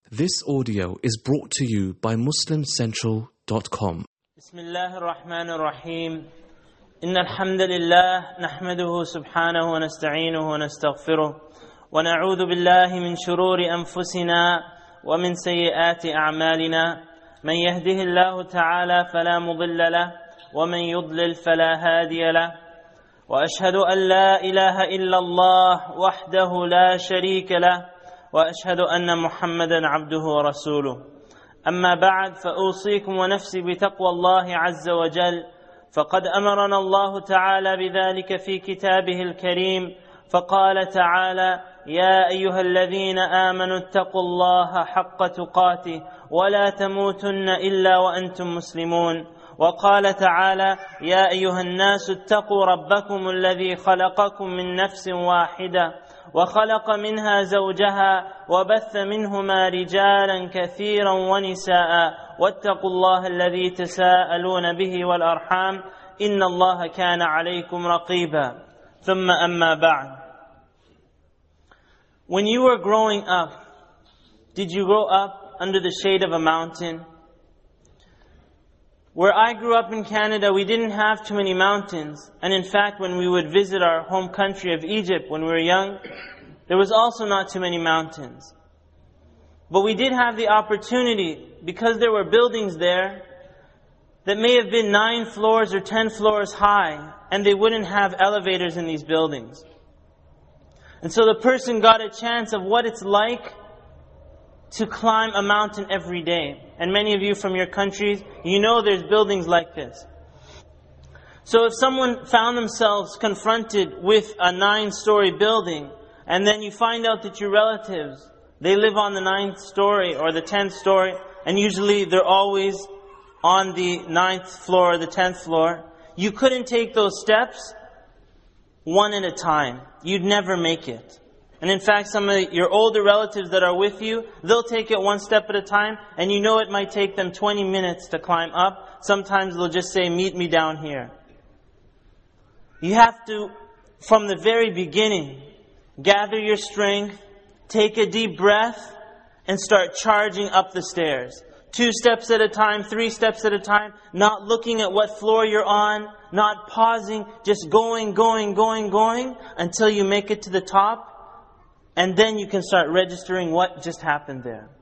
This audio is brought to you by MuslimCentral.com. Bismillah ar-Rahman ar-Rahim. Inna alhamdulillah, nahmaduhu subhanahu wa nasta'inuhu wa nastaghfiruh. Wa na'udhu billahi min shururi anfusina wa min sayyiati a'malina. Man yahdihillahu ta'ala fala mudilla lah, wa man yudlil fala hadiya lah. Wa ashhadu an la ilaha illa Allah wahdahu la sharika lah. وأشهد أن محمدا عبده ورسوله أما بعد فأوصيكم ونفسي بتقوى الله عز وجل فقد أمرنا الله تعالى بذلك في كتابه الكريم فقال تعالى يا أيها الذين آمنوا اتقوا الله حق تقاته ولا تموتن إلا وأنتم مسلمون وقال تعالى يا أيها الناس اتقوا ربكم الذي خلقكم من نفس واحدة وخلق منها زوجها وبث منهما رجالا كثيرا ونساء واتقوا الله الذي تساءلون به والأرحام إن الله كان عليكم رقيبا ثم أما بعد. When you were growing up, did you grow up under the shade of a mountain? Where I grew up in Canada, we didn't have too many mountains. And in fact, when we would visit our home country of Egypt when we were young, there was also not too many mountains. But we did have the opportunity, because there were buildings there that may have been 9 floors or 10 floors high, and they wouldn't have elevators in these buildings. And so the person got a chance of what it's like to climb a mountain every day. And many of you from your countries, you know there's buildings like this. So if someone found themselves confronted with a 9-story building, and then you find out that your relatives, they live on the 9th story or the 10th story, and usually they're always on the 9th floor or the 10th floor, you couldn't take those steps one at a time. You'd never make it. And in fact, some of your older relatives that are with you, they'll take it one step at a time, and you know it might take them 20 minutes to climb up. Sometimes they'll just say, meet me down here. You have to, from the very beginning, gather your strength, take a deep breath, and start charging up the stairs. 2 steps at a time, 3 steps at a time, not looking at what floor you're on, not pausing, just going until you make it to the top. And then you can start registering what just happened there.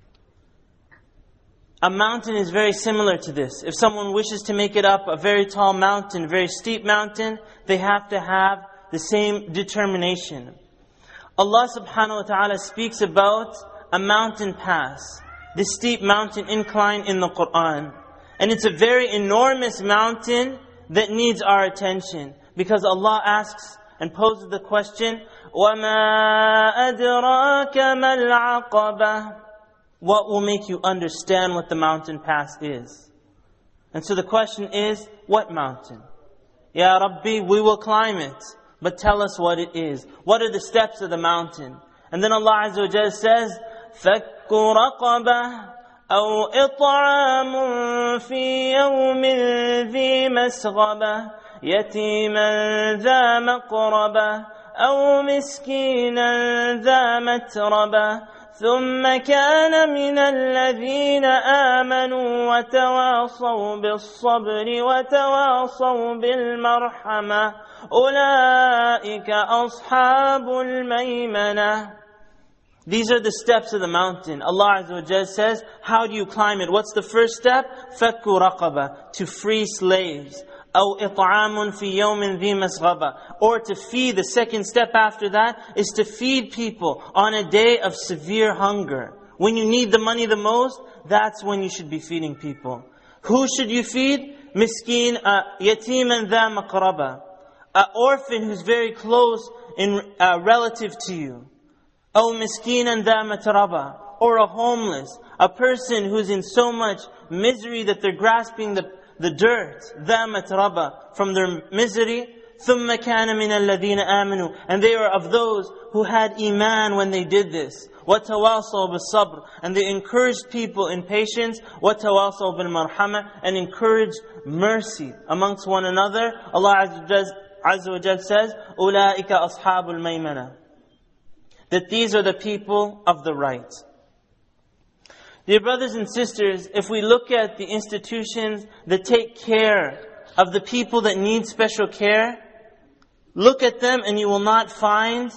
A mountain is very similar to this. If someone wishes to make it up a very tall mountain, very steep mountain, they have to have the same determination. Allah subhanahu wa ta'ala speaks about a mountain pass, the steep mountain incline in the Qur'an. And it's a very enormous mountain that needs our attention. Because Allah asks and poses the question, وَمَا أَدْرَاكَ مَا الْعَقَبَةِ? What will make you understand what the mountain pass is? And so the question is, what mountain? Ya Rabbi, we will climb it, but tell us what it is. What are the steps of the mountain? And then Allah Azza wa Jalla says, فَكُّ رَقَبَةِ أَوْ إِطْعَامٌ فِي يَوْمٍ ذِي مَسْغَبَةٍ يَتِيمًا ذَا مَقْرَبَةٍ أو مسكينا ذا متربة ثم كان من الذين آمنوا وتواصوا بالصبر وتواصوا بالمرحمة أولئك أصحاب الميمنة. These are the steps of the mountain. Allah Azza wa Jalla says, how do you climb it? What's the first step? فَكُّ رَقَبَةٍ, to free slaves. أو إطعام في يوم ذي مسغبة, or to feed. The second step after that is to feed people on a day of severe hunger. When you need the money the most, that's when you should be feeding people. Who should you feed? Miskin, yatiman ذا مقربة, an orphan who's very close in relative to you. أو مسكينا ذا متربة, or a homeless, a person who's in so much misery that they're grasping the dirt, ذا متربة, from their misery. ثُمَّ كَانَ مِنَ الَّذِينَ آمَنُوا, and they are of those who had iman when they did this. وَتَوَاصَوْا بِالصَّبْرِ, and they encouraged people in patience. وَتَوَاصَوْا بِالْمَرْحَمَةِ, and encouraged mercy amongst one another. Allah Azza wa Jal says, أُولَٰئِكَ أَصْحَابُ الْمَيْمَنَةِ, that these are the people of the right. Dear brothers and sisters, if we look at the institutions that take care of the people that need special care, look at them and you will not find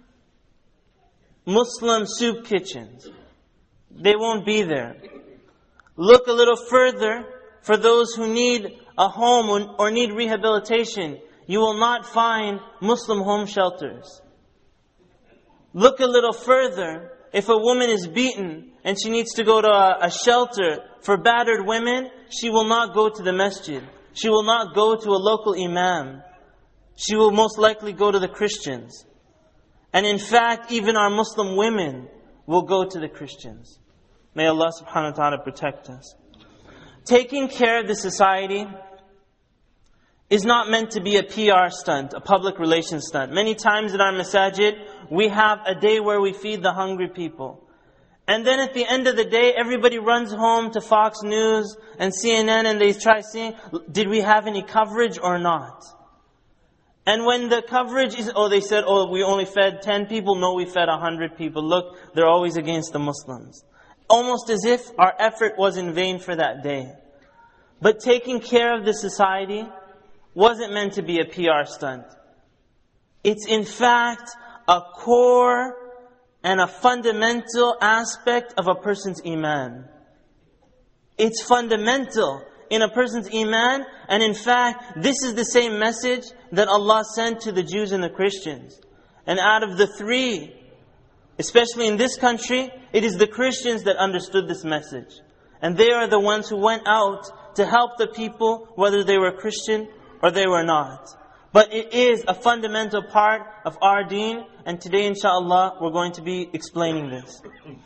Muslim soup kitchens. They won't be there. Look a little further for those who need a home or need rehabilitation. You will not find Muslim home shelters. Look a little further. If a woman is beaten and she needs to go to a shelter for battered women, she will not go to the masjid. She will not go to a local imam. She will most likely go to the Christians. And in fact, even our Muslim women will go to the Christians. May Allah subhanahu wa ta'ala protect us. Taking care of the society is not meant to be a PR stunt, a public relations stunt. Many times in our masajid, we have a day where we feed the hungry people. And then at the end of the day, everybody runs home to Fox News and CNN and they try seeing, did we have any coverage or not? And when the coverage is, they said, we only fed 10 people. No, we fed 100 people. Look, they're always against the Muslims. Almost as if our effort was in vain for that day. But taking care of the society wasn't meant to be a PR stunt. It's in fact a core and a fundamental aspect of a person's iman. It's fundamental in a person's iman, and in fact, this is the same message that Allah sent to the Jews and the Christians. And out of the three, especially in this country, it is the Christians that understood this message. And they are the ones who went out to help the people, whether they were Christian or they were not. But it is a fundamental part of our deen, and today inshallah we're going to be explaining this.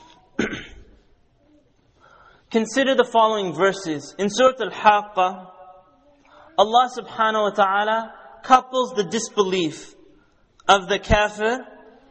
Consider the following verses. In Surah Al-Haqqah, Allah subhanahu wa ta'ala couples the disbelief of the kafir,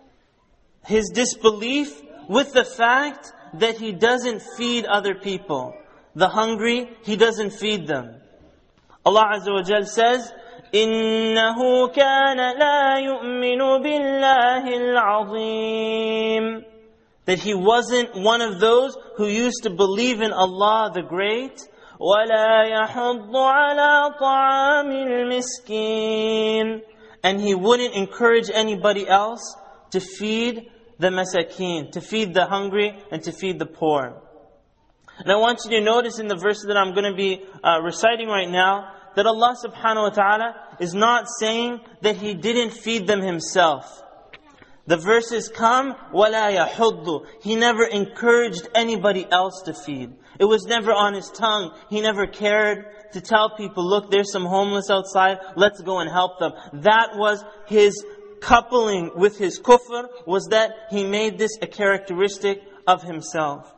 his disbelief, with the fact that he doesn't feed other people. The hungry, he doesn't feed them. Allah Azza wa Jal says, إِنَّهُ كَانَ لَا يُؤْمِنُ بِاللَّهِ الْعَظِيمِ. That he wasn't one of those who used to believe in Allah the Great. وَلَا يَحُضُّ عَلَىٰ طَعَامِ الْمِسْكِينِ. And he wouldn't encourage anybody else to feed the masakeen, to feed the hungry and to feed the poor. And I want you to notice in the verses that I'm going to be reciting right now, that Allah subhanahu wa ta'ala is not saying that He didn't feed them Himself. The verses come, وَلَا يَحُضُّ. He never encouraged anybody else to feed. It was never on His tongue. He never cared to tell people, look, there's some homeless outside, let's go and help them. That was His coupling with His kufr, was that He made this a characteristic of Himself.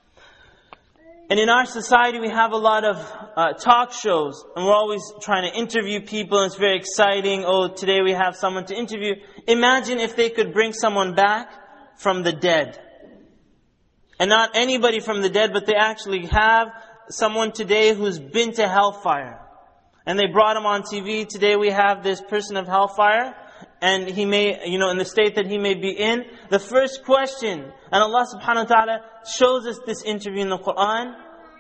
And in our society, we have a lot of talk shows, and we're always trying to interview people, and it's very exciting. Oh, today we have someone to interview. Imagine if they could bring someone back from the dead. And not anybody from the dead, but they actually have someone today who's been to hellfire. And they brought him on TV. Today we have this person of hellfire, and he may, in the state that he may be in. The first question, and Allah subhanahu wa ta'ala shows us this interview in the Quran.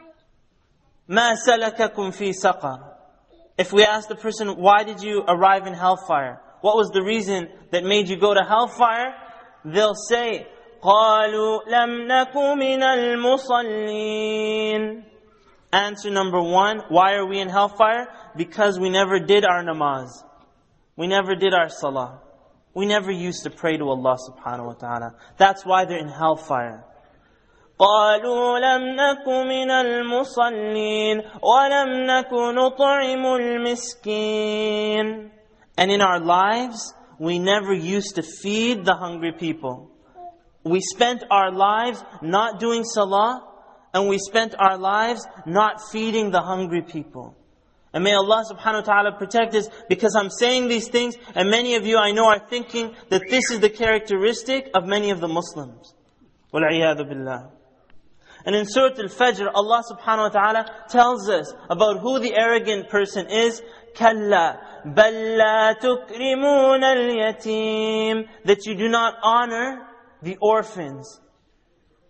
مَا سَلَكَكُمْ فِي سَقَرٍ. If we ask the person, why did you arrive in hellfire? What was the reason that made you go to hellfire? They'll say, قَالُوا لَمْ نَكُ مِنَ الْمُصَلِّينَ. Answer number one, why are we in hellfire? Because we never did our namaz. We never did our salah. We never used to pray to Allah subhanahu wa ta'ala. That's why they're in hellfire. قَالُوا لَمْ نَكُ مِنَ الْمُصَلِّينَ وَلَمْ نَكُ نُطْعِمُ الْمِسْكِينَ. And in our lives, we never used to feed the hungry people. We spent our lives not doing salah, and we spent our lives not feeding the hungry people. And may Allah subhanahu wa ta'ala protect us, because I'm saying these things, and many of you I know are thinking that this is the characteristic of many of the Muslims. وَالْعِيَاذُ بِاللَّهِ. And in Surah Al-Fajr, Allah subhanahu wa ta'ala tells us about who the arrogant person is. كَلَّا بَلْ لَا تُكْرِمُونَ الْيَتِيمِ. That you do not honor the orphans.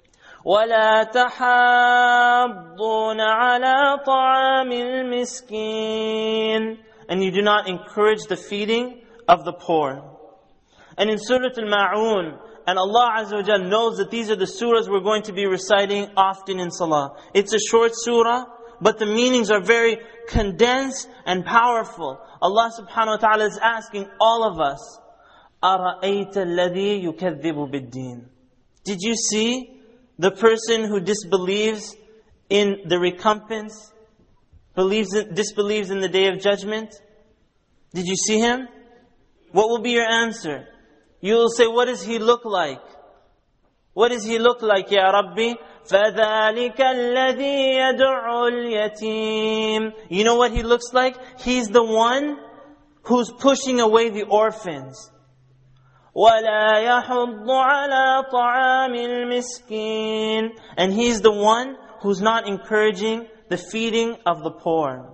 وَلَا تَحَاضُّونَ عَلَى طَعَامِ الْمِسْكِينِ. And you do not encourage the feeding of the poor. And in Surah Al-Ma'un, and Allah Azza wa Jalla knows that these are the surahs we're going to be reciting often in Salah. It's a short surah, but the meanings are very condensed and powerful. Allah subhanahu wa ta'ala is asking all of us, أَرَأَيْتَ الَّذِي يُكَذِّبُ بِالدِّينِ. Did you see the person who disbelieves in the recompense, disbelieves in the Day of Judgment? Did you see him? What will be your answer? You will say, what does he look like? What does he look like, Ya Rabbi? فَذَلِكَ الَّذِي يَدُعُّ الْيَتِيمِ. You know what he looks like? He's the one who's pushing away the orphans. وَلَا يَحُضُّ عَلَى طَعَامِ الْمِسْكِينِ. And he's the one who's not encouraging the feeding of the poor.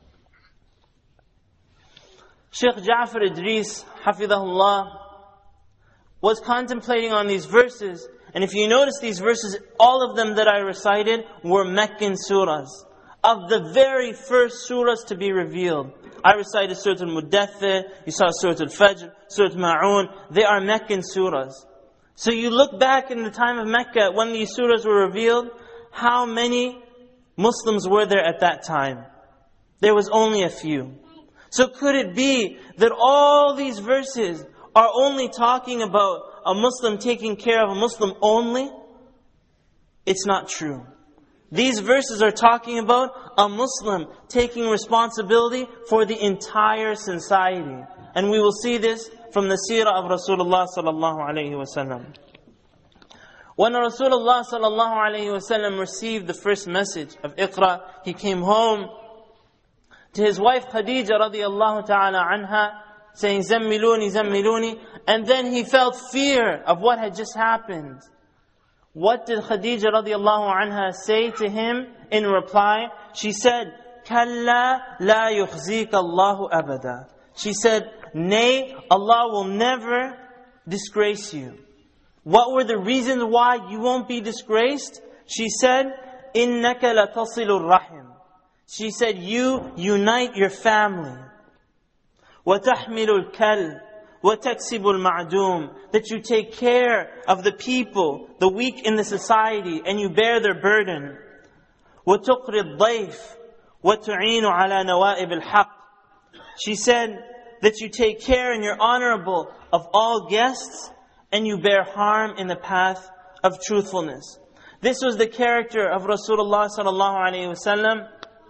Shaykh Ja'far Idris, Hafidahullah, was contemplating on these verses. And if you notice these verses, all of them that I recited were Meccan surahs. Of the very first surahs to be revealed. I recited Surah Al-Muddathir, you saw Surah Al-Fajr, Surah Al-Ma'un. They are Meccan surahs. So you look back in the time of Mecca, when these surahs were revealed, how many Muslims were there at that time? There was only a few. So could it be that all these verses are only talking about a Muslim taking care of a Muslim only? It's not true. These verses are talking about a Muslim taking responsibility for the entire society. And we will see this from the seerah of Rasulullah sallallahu alayhi wa sallam. When Rasulullah sallallahu alayhi wa sallam received the first message of Iqra, he came home to his wife Khadija radiyallahu ta'ala anha, saying, Zammiluni, Zammiluni. And then he felt fear of what had just happened. What did Khadija radiyallahu anha say to him in reply? She said, Kalla la yukhzika Allahu abada. She said, nay, Allah will never disgrace you. What were the reasons why you won't be disgraced? She said, Innaka latasilu rahim. She said, you unite your family. وَتَحْمِلُ الْكَلِّ وَتَكْسِبُ الْمَعْدُومِ. That you take care of the people, the weak in the society, and you bear their burden. وَتُقْرِ الضَّيْفِ وَتُعِينُ عَلَى نَوَائِبِ الْحَقِّ. She said that you take care and you're honorable of all guests, and you bear harm in the path of truthfulness. This was the character of Rasulullah sallallahu alaihi wasallam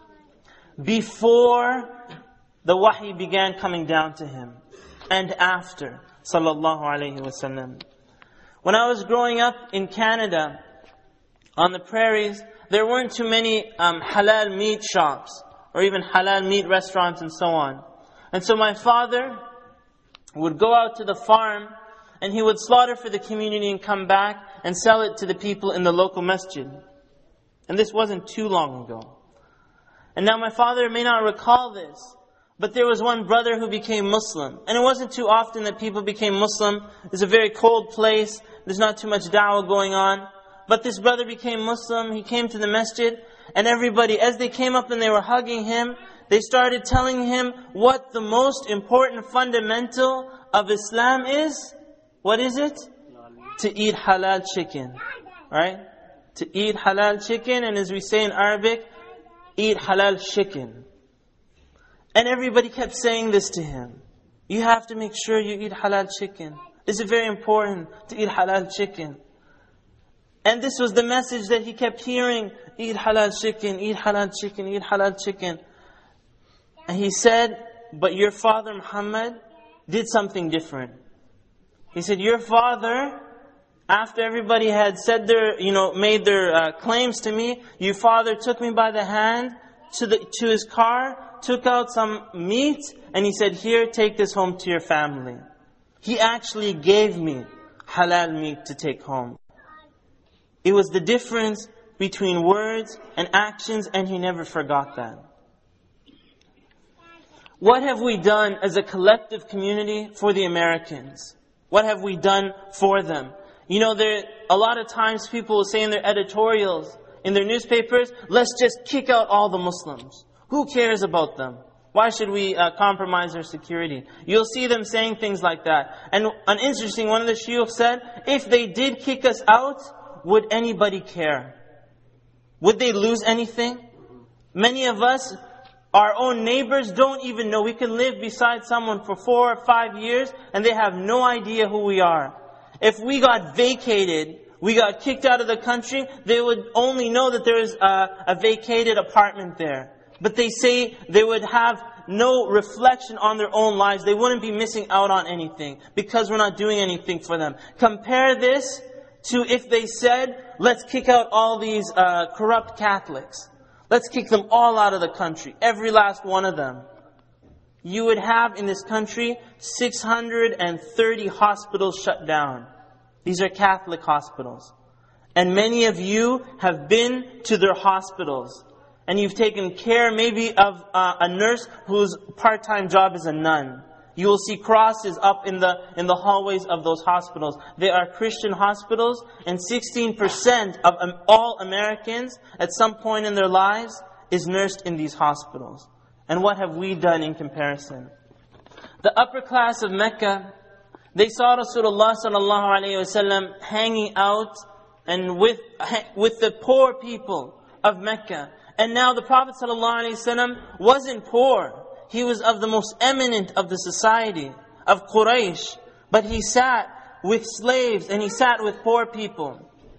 before the wahi began coming down to him, and after sallallahu alaihi wasallam. When I was growing up in Canada, on the prairies, there weren't too many halal meat shops, or even halal meat restaurants and so on. And so my father would go out to the farm, and he would slaughter for the community and come back and sell it to the people in the local masjid. And this wasn't too long ago. And now my father may not recall this, but there was one brother who became Muslim. And it wasn't too often that people became Muslim. It's a very cold place. There's not too much da'wah going on. But this brother became Muslim. He came to the masjid. And everybody, as they came up and they were hugging him, they started telling him what the most important fundamental of Islam is. What is it? To eat halal chicken. Right? To eat halal chicken. And as we say in Arabic, eat halal chicken. And everybody kept saying this to him. You have to make sure you eat halal chicken. It's very important to eat halal chicken. And this was the message that he kept hearing. Eat halal chicken, eat halal chicken, eat halal chicken. And he said, but your father Muhammad did something different. He said, your father, after everybody had said made their claims to me, your father took me by the hand to his car, took out some meat, and he said, here, take this home to your family. He actually gave me halal meat to take home. It was the difference between words and actions, and he never forgot that. What have we done as a collective community for the Americans? What have we done for them? You know, a lot of times people will say in their editorials, in their newspapers, let's just kick out all the Muslims. Who cares about them? Why should we compromise their security? You'll see them saying things like that. And an interesting, one of the shuyukh said, if they did kick us out, would anybody care? Would they lose anything? Many of us, our own neighbors, don't even know. We can live beside someone for 4 or 5 years and they have no idea who we are. If we got vacated, we got kicked out of the country, they would only know that there is a vacated apartment there. But they say they would have no reflection on their own lives. They wouldn't be missing out on anything because we're not doing anything for them. Compare this to if they said, let's kick out all these corrupt Catholics. Let's kick them all out of the country, every last one of them. You would have in this country 630 hospitals shut down. These are Catholic hospitals. And many of you have been to their hospitals. And you've taken care maybe of a nurse whose part-time job is a nun. You will see crosses up in the hallways of those hospitals. They are Christian hospitals, and 16% of all Americans at some point in their lives is nursed in these hospitals. And what have we done in comparison? The upper class of Mecca, they saw Rasulullah sallallahu alaihi wasallam hanging out and with the poor people of Mecca. And now the Prophet ﷺ wasn't poor. He was of the most eminent of the society, of Quraysh. But he sat with slaves and he sat with poor people,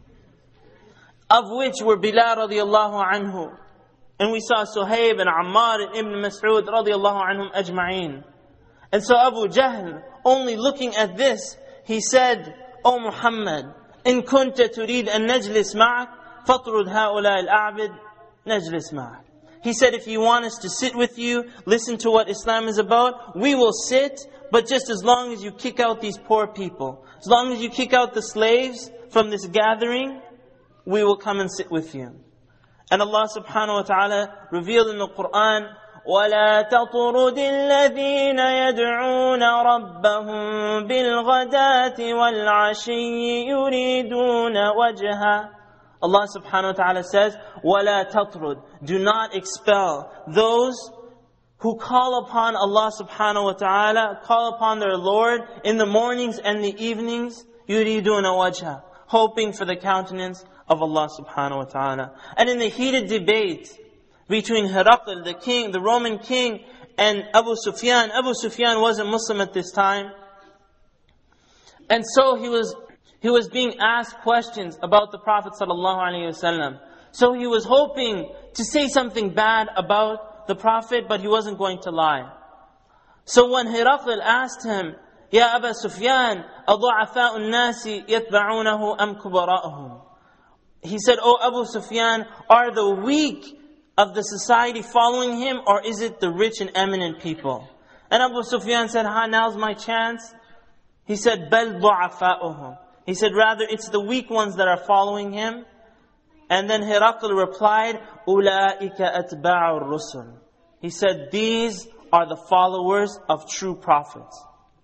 of which were Bilal radiallahu anhu. And we saw Suhaib and Ammar and Ibn Mas'ud radiallahu anhum ajma'een. And so Abu Jahl, only looking at this, he said, O Muhammad, in kunta turid an najlis ma'ak, fatrud ha'ula al-a'bid, najlis ma'ak. He said, if you want us to sit with you, listen to what Islam is about, we will sit, but just as long as you kick out these poor people, as long as you kick out the slaves from this gathering, we will come and sit with you. And Allah subhanahu wa ta'ala revealed in the Quran, وَلَا تَطْرُدِ الَّذِينَ يَدْعُونَ رَبَّهُمْ بِالْغَدَاةِ وَالْعَشِيِّ يُرِيدُونَ وَجْهَهُ. Allah subhanahu wa ta'ala says, وَلَا تَطْرُدْ. Do not expel those who call upon Allah subhanahu wa ta'ala, call upon their Lord in the mornings and the evenings, يُرِيدُونَ وَجْهَهُ, hoping for the countenance of Allah subhanahu wa ta'ala. And in the heated debate between Hiraql, the king, the Roman king, and Abu Sufyan wasn't Muslim at this time. And so he was being asked questions about the Prophet ﷺ. So he was hoping to say something bad about the Prophet, but he wasn't going to lie. So when Hiraql asked him, Ya Aba Sufyan, أَضُعَفَاءُ النَّاسِ يَتْبَعُونَهُ أَمْ كُبَرَاءُهُمْ? He said, O Abu Sufyan, are the weak of the society following him, or is it the rich and eminent people? And Abu Sufyan said, now's my chance. He said, بَلْ ضُعَفَاؤُهُمْ. He said, rather, it's the weak ones that are following him. And then Hiraql replied, أُولَٰئِكَ أَتْبَاعُ الرُّسُلِ. He said, these are the followers of true prophets.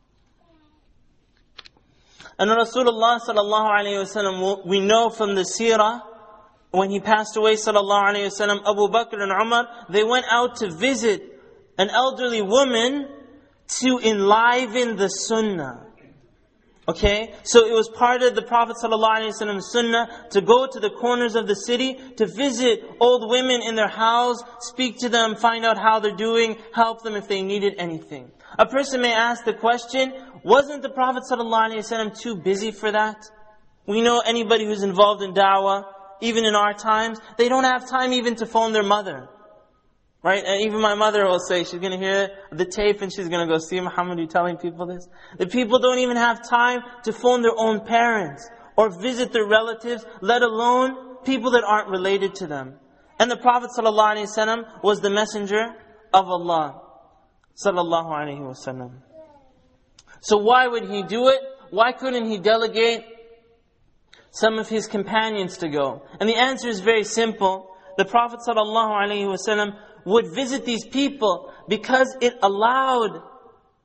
And Rasulullah sallallahu alayhi wasallam, we know from the seerah, when he passed away sallallahu alayhi wasallam, Abu Bakr and Umar, they went out to visit an elderly woman to enliven the sunnah. Okay, so it was part of the Prophet ﷺ's sunnah to go to the corners of the city, to visit old women in their house, speak to them, find out how they're doing, help them if they needed anything. A person may ask the question, wasn't the Prophet ﷺ too busy for that? We know anybody who's involved in da'wah, even in our times, they don't have time even to phone their mother. Right? And even my mother will say, she's going to hear the tape and she's going to go, see Muhammad, you telling people this? The people don't even have time to phone their own parents or visit their relatives, let alone people that aren't related to them. And the Prophet ﷺ was the messenger of Allah sallallahu alaihi wasallam. So why would he do it? Why couldn't he delegate some of his companions to go? And the answer is very simple. The Prophet sallallahu alaihi wasallam would visit these people because it allowed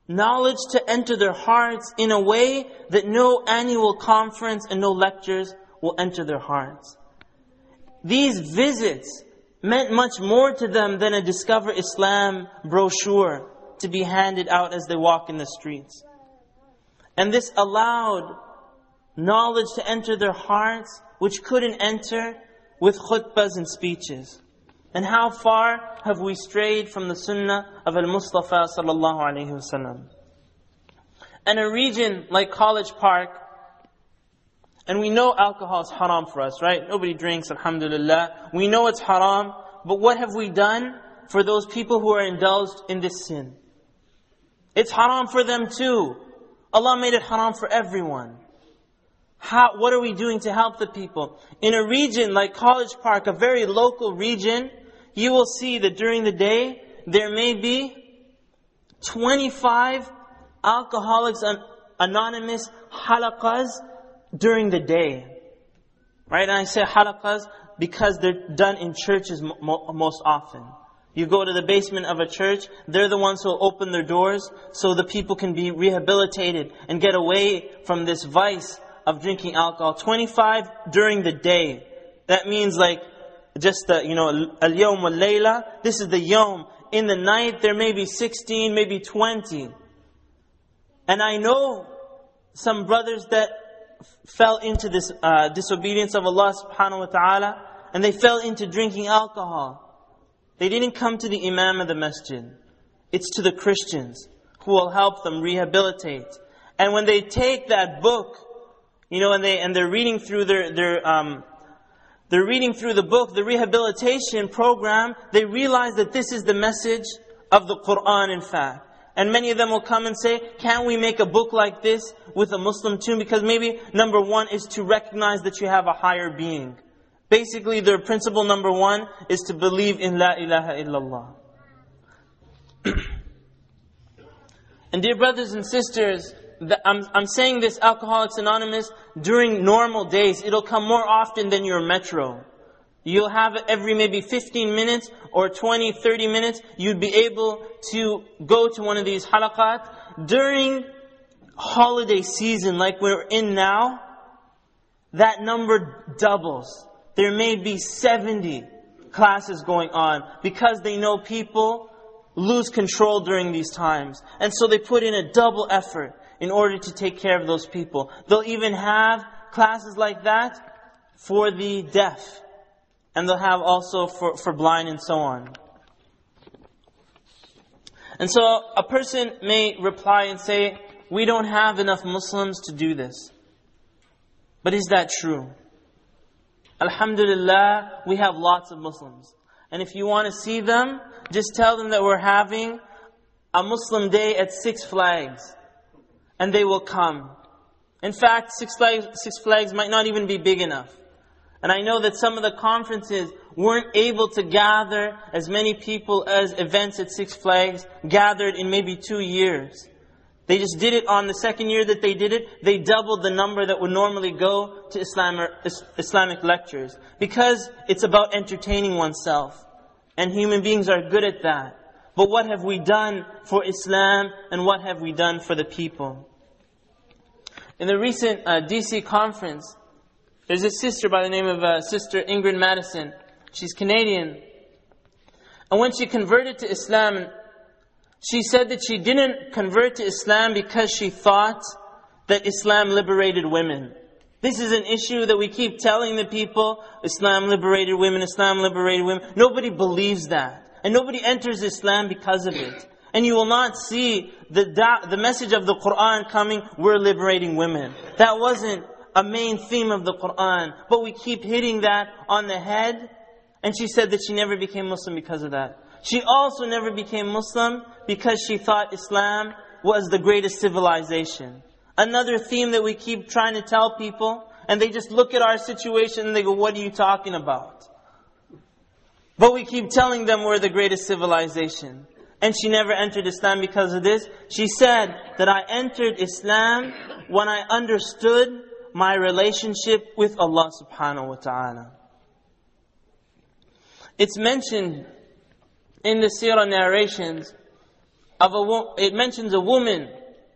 knowledge to enter their hearts in a way that no annual conference and no lectures will enter their hearts. These visits meant much more to them than a Discover Islam brochure to be handed out as they walk in the streets. And this allowed knowledge to enter their hearts, which couldn't enter with khutbahs and speeches. And how far have we strayed from the sunnah of Al-Mustafa sallallahu alayhi wasallam? And a region like College Park, and we know alcohol is haram for us, right? Nobody drinks, alhamdulillah. We know it's haram, but what have we done for those people who are indulged in this sin? It's haram for them too. Allah made it haram for everyone. What are we doing to help the people? In a region like College Park, a very local region, you will see that during the day, there may be 25 Alcoholics Anonymous halaqas during the day. Right? And I say halaqas because they're done in churches most often. You go to the basement of a church, they're the ones who will open their doors so the people can be rehabilitated and get away from this vice of drinking alcohol. 25 during the day. That means like just the, al-yawm wal-layla. This is the yawm. In the night there may be 16, maybe 20. And I know some brothers that fell into this disobedience of Allah subhanahu wa ta'ala, and they fell into drinking alcohol. They didn't come to the imam of the masjid. It's to the Christians who will help them rehabilitate. And when they take that book, and they're reading through they're reading through the book, the rehabilitation program, they realize that this is the message of the Qur'an, in fact. And many of them will come and say, can we make a book like this with a Muslim tune? Because maybe number one is to recognize that you have a higher being. Basically, their principle number one is to believe in La ilaha illallah. And dear brothers and sisters, I'm saying this Alcoholics Anonymous during normal days. It'll come more often than your metro. You'll have it every maybe 15 minutes or 20, 30 minutes. You'd be able to go to one of these halaqat. During holiday season like we're in now, that number doubles. There may be 70 classes going on because they know people lose control during these times. And so they put in a double effort in order to take care of those people. They'll even have classes like that for the deaf. And they'll have also for blind and so on. And so a person may reply and say, we don't have enough Muslims to do this. But is that true? Alhamdulillah, we have lots of Muslims. And if you want to see them, just tell them that we're having a Muslim day at Six Flags. And they will come. In fact, Six Flags might not even be big enough. And I know that some of the conferences weren't able to gather as many people as events at Six Flags gathered in maybe 2 years. They just did it on the second year that they did it. They doubled the number that would normally go to Islamic lectures. Because it's about entertaining oneself. And human beings are good at that. But what have we done for Islam and what have we done for the people? In the recent DC conference, there's a sister by the name of Sister Ingrid Madison. She's Canadian. And when she converted to Islam, she said that she didn't convert to Islam because she thought that Islam liberated women. This is an issue that we keep telling the people, Islam liberated women, Islam liberated women. Nobody believes that. And nobody enters Islam because of it. And you will not see the message of the Qur'an coming, we're liberating women. That wasn't a main theme of the Qur'an. But we keep hitting that on the head. And she said that she never became Muslim because of that. She also never became Muslim because she thought Islam was the greatest civilization. Another theme that we keep trying to tell people, and they just look at our situation and they go, what are you talking about? But we keep telling them we're the greatest civilization. And she never entered Islam because of this. She said that I entered Islam when I understood my relationship with Allah subhanahu wa ta'ala. It's mentioned in the seerah narrations it mentions a woman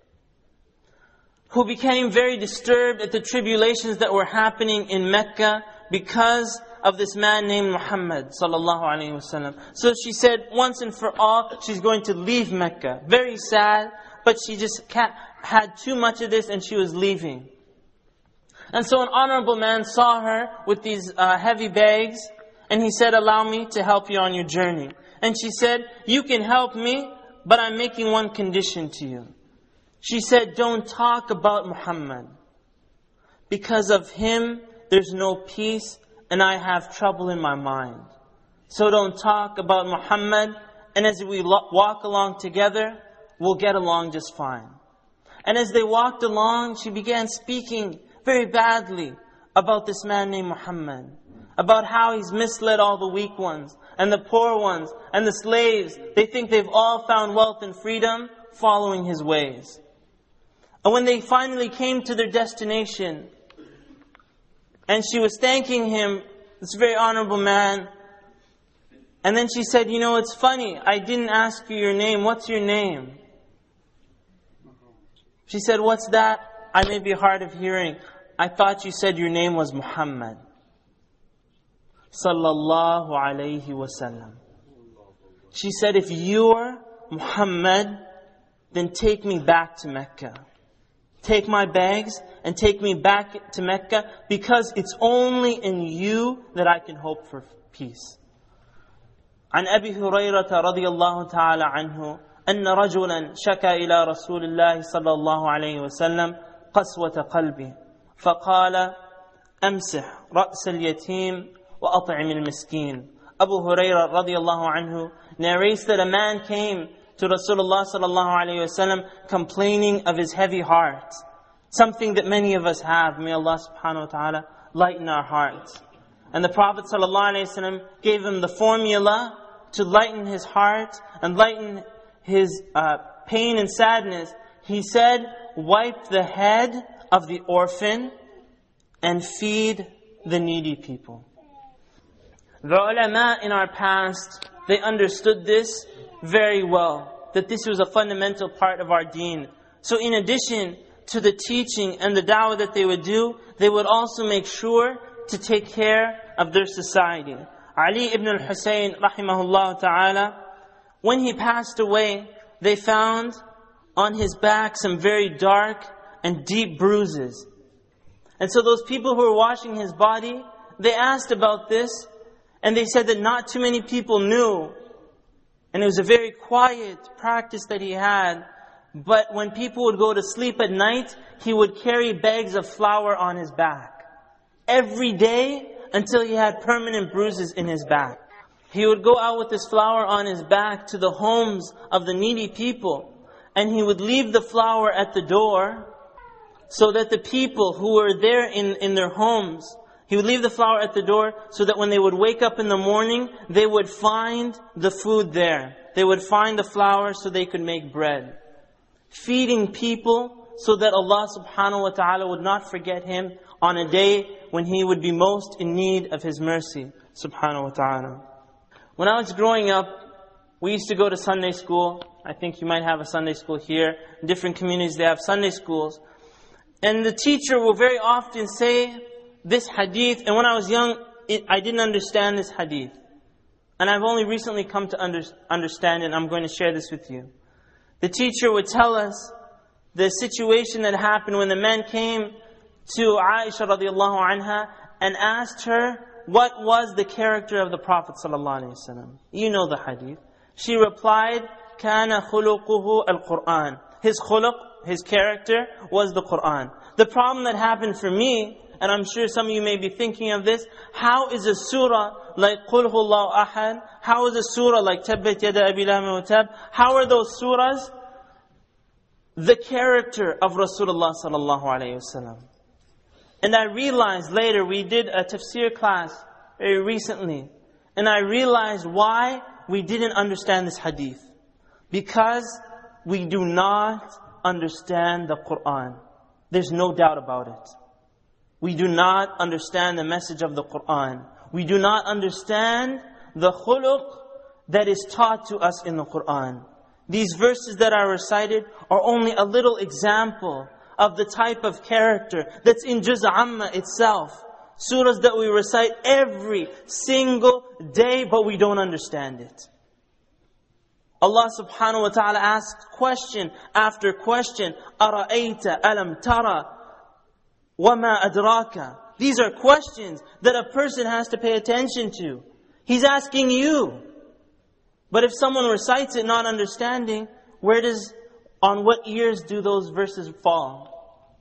who became very disturbed at the tribulations that were happening in Mecca because of this man named Muhammad sallallahu alaihi wasallam. So she said, once and for all, she's going to leave Mecca. Very sad, but she just had too much of this and she was leaving. And so an honorable man saw her with these heavy bags, and he said, allow me to help you on your journey. And she said, you can help me, but I'm making one condition to you. She said, don't talk about Muhammad. Because of him, there's no peace, and I have trouble in my mind. So don't talk about Muhammad, and as we walk along together, we'll get along just fine. And as they walked along, she began speaking very badly about this man named Muhammad, about how he's misled all the weak ones, and the poor ones, and the slaves. They think they've all found wealth and freedom following his ways. And when they finally came to their destination, and she was thanking him, this very honorable man, and then she said, you know, it's funny, I didn't ask you your name. What's your name? She said, what's that? I may be hard of hearing. I thought you said your name was Muhammad. Sallallahu alayhi wasallam. She said, if you're Muhammad, then take me back to Mecca. Take my bags and take me back to Mecca, because it's only in you that I can hope for peace. عن أبي هريرة رضي الله تعالى عنه أن رجلا شكى إلى رسول الله صلى الله عليه وسلم قسوة قلبه فقال أمسح رأس اليتيم وأطعم المسكين. Abu Hurairah radiallahu anhu narrates that a man came to Rasulullah sallallahu alayhi wasallam complaining of his heavy heart. Something that many of us have. May Allah subhanahu wa ta'ala lighten our hearts. And the Prophet sallallahu alayhi wasallam gave him the formula to lighten his heart and lighten his pain and sadness. He said, wipe the head of the orphan and feed the needy people. The ulama in our past, they understood this very well, that this was a fundamental part of our deen. So in addition to the teaching and the da'wah that they would do, they would also make sure to take care of their society. Ali ibn al-Husayn, rahimahullah ta'ala, when he passed away, they found on his back some very dark and deep bruises. And so those people who were washing his body, they asked about this, and they said that not too many people knew. And it was a very quiet practice that he had. But when people would go to sleep at night, he would carry bags of flour on his back. Every day until he had permanent bruises in his back. He would go out with this flour on his back to the homes of the needy people. And he would leave the flour at the door so that the people who were there in their homes, he would leave the flour at the door so that when they would wake up in the morning, they would find the food there. They would find the flour so they could make bread. Feeding people so that Allah subhanahu wa ta'ala would not forget him on a day when he would be most in need of His mercy subhanahu wa ta'ala. When I was growing up, we used to go to Sunday school. I think you might have a Sunday school here. In different communities they have Sunday schools. And the teacher will very often say this hadith. And when I was young, I didn't understand this hadith. And I've only recently come to understand it, and I'm going to share this with you. The teacher would tell us the situation that happened when the man came to Aisha radiallahu anha and asked her what was the character of the Prophet sallallahu alaihi wasallam. You know the hadith. She replied, "Kana khuluquhu al-Qur'an." His khuluq, his character, was the Qur'an. The problem that happened for me, and I'm sure some of you may be thinking of this, how is a surah like Qul Huwallahu Ahad? How is a surah like Tabbat Yada Abi Lahab wa Tab? How are those surahs the character of Rasulullah sallallahu alayhi wasallam? And I realized later, we did a tafsir class very recently, and I realized why we didn't understand this hadith. Because we do not understand the Qur'an. There's no doubt about it. We do not understand the message of the Qur'an. We do not understand the khuluq that is taught to us in the Qur'an. These verses that are recited are only a little example of the type of character that's in Juz' Amma itself. Surahs that we recite every single day, but we don't understand it. Allah subhanahu wa ta'ala asks question after question. أَرَأَيْتَ أَلَمْ تَرَى وَمَا أَدْرَاكَ. These are questions that a person has to pay attention to. He's asking you. But if someone recites it not understanding, on what ears do those verses fall?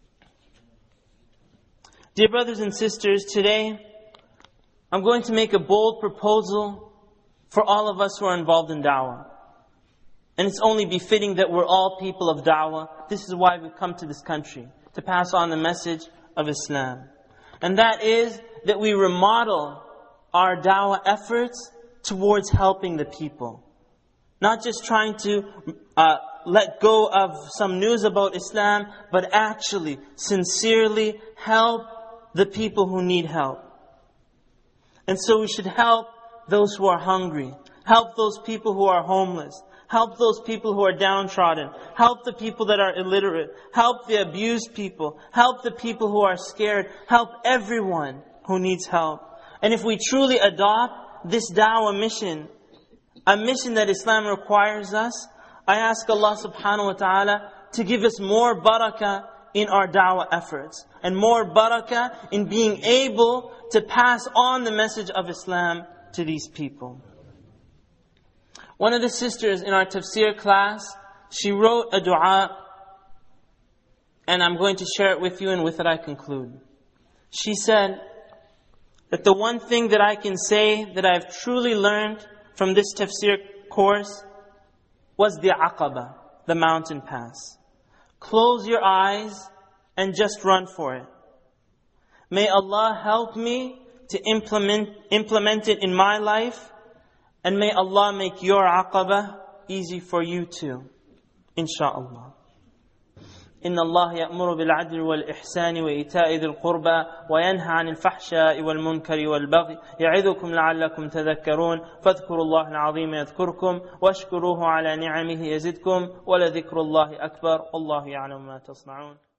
Dear brothers and sisters, today I'm going to make a bold proposal for all of us who are involved in da'wah. And it's only befitting that we're all people of da'wah. This is why we've come to this country, to pass on the message of Islam. And that is that we remodel our da'wah efforts towards helping the people. Not just trying to let go of some news about Islam, but actually, sincerely help the people who need help. And so we should help those who are hungry. Help those people who are homeless. Help those people who are downtrodden. Help the people that are illiterate. Help the abused people. Help the people who are scared. Help everyone who needs help. And if we truly adopt this da'wah mission, a mission that Islam requires us, I ask Allah subhanahu wa ta'ala to give us more barakah in our da'wah efforts. And more barakah in being able to pass on the message of Islam to these people. One of the sisters in our tafsir class, she wrote a dua, and I'm going to share it with you, and with it I conclude. She said that the one thing that I can say that I've truly learned from this tafsir course was the aqaba, the mountain pass. Close your eyes and just run for it. May Allah help me to implement it in my life. And may Allah make your aqaba easy for you too. Insha'Allah. إن الله يأمر بالعدل والإحسان وإيتاء ذي القربى وينهى عن الفحشاء والمنكر والبغي يعظكم لعلكم تذكرون فاذكروا الله العظيم يذكركم واشكروه على نعمه يزدكم ولذكر الله أكبر والله يعلم ما تصنعون.